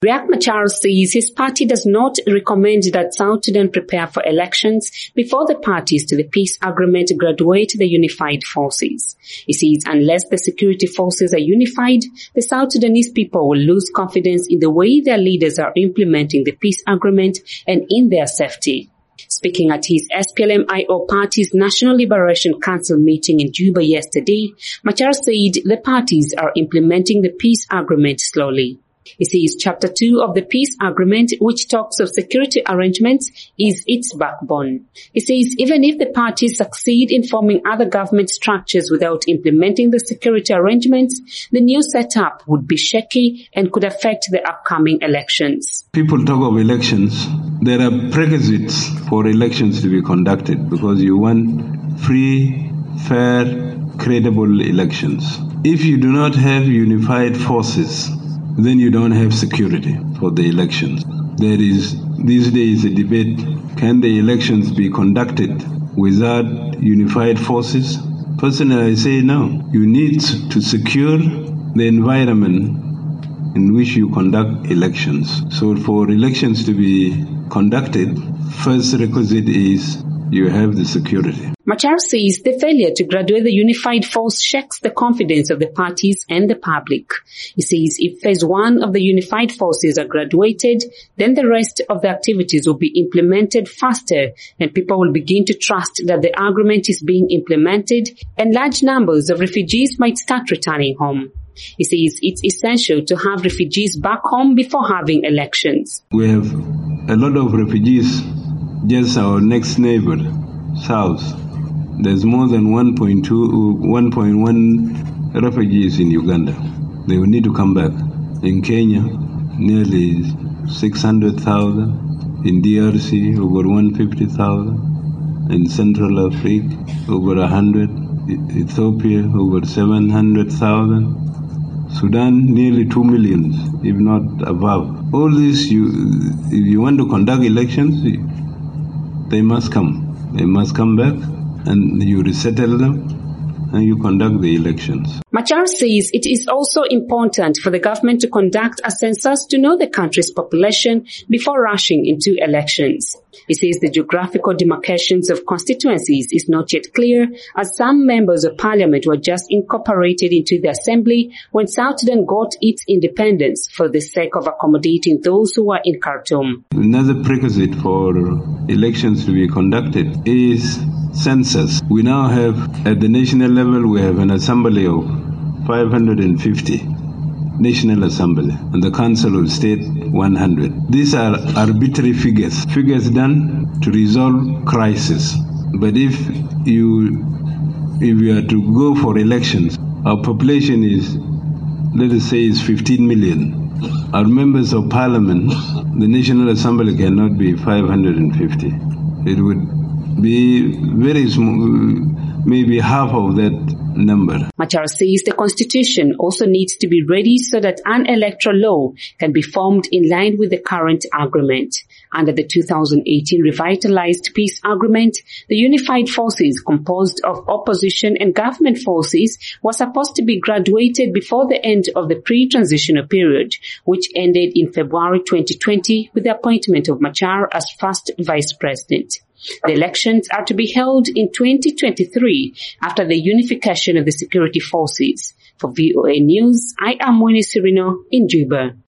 Riek Machar says his party does not recommend that South Sudan prepare for elections before the parties to the peace agreement graduate the unified forces. He says unless the security forces are unified, the South Sudanese people will lose confidence in the way their leaders are implementing the peace agreement and in their safety. Speaking at his SPLM-IO party's National Liberation Council meeting in Juba yesterday, Machar said the parties are implementing the peace agreement slowly. He says Chapter 2 of the peace agreement, which talks of security arrangements, is its backbone. He says even if the parties succeed in forming other government structures without implementing the security arrangements, the new setup would be shaky and could affect the upcoming elections. People talk of elections. There are prerequisites for elections to be conducted because you want free, fair, credible elections. If you do not have unified forces, then you don't have security for the elections. There is these days a debate, can the elections be conducted without unified forces? Personally, I say no. You need to secure the environment in which you conduct elections. So for elections to be conducted, first requisite is you have the security. Machar says the failure to graduate the unified force shakes the confidence of the parties and the public. He says if phase 1 of the unified forces are graduated, then the rest of the activities will be implemented faster and people will begin to trust that the agreement is being implemented and large numbers of refugees might start returning home. He says it's essential to have refugees back home before having elections. We have a lot of refugees, just our next neighbor, south. There's more than 1.1 refugees in Uganda. They will need to come back. In Kenya, nearly 600,000. In DRC, over 150,000. In Central Africa, over 100. Ethiopia, over 700,000. Sudan, nearly 2 million, if not above. All this, if you want to conduct elections, they must come. They must come back and you resettle them and you conduct the elections. Machar says it is also important for the government to conduct a census to know the country's population before rushing into elections. He says the geographical demarcations of constituencies is not yet clear, as some members of parliament were just incorporated into the assembly when South Sudan got its independence for the sake of accommodating those who were in Khartoum. Another prerequisite for elections to be conducted is census. We now have, at the national level, we have an assembly of 550. National Assembly, and the Council of State 100. These are arbitrary figures done to resolve crisis. But if you are to go for elections, our population is, let us say, is 15 million. Our members of parliament, the National Assembly cannot be 550. It would be very small, maybe half of that number. Machar says the constitution also needs to be ready so that an electoral law can be formed in line with the current agreement. Under the 2018 revitalized peace agreement, the unified forces composed of opposition and government forces were supposed to be graduated before the end of the pre-transitional period, which ended in February 2020 with the appointment of Machar as first vice president. The elections are to be held in 2023 after the unification of the security forces. For VOA News, I am Winnie Serino in Juba.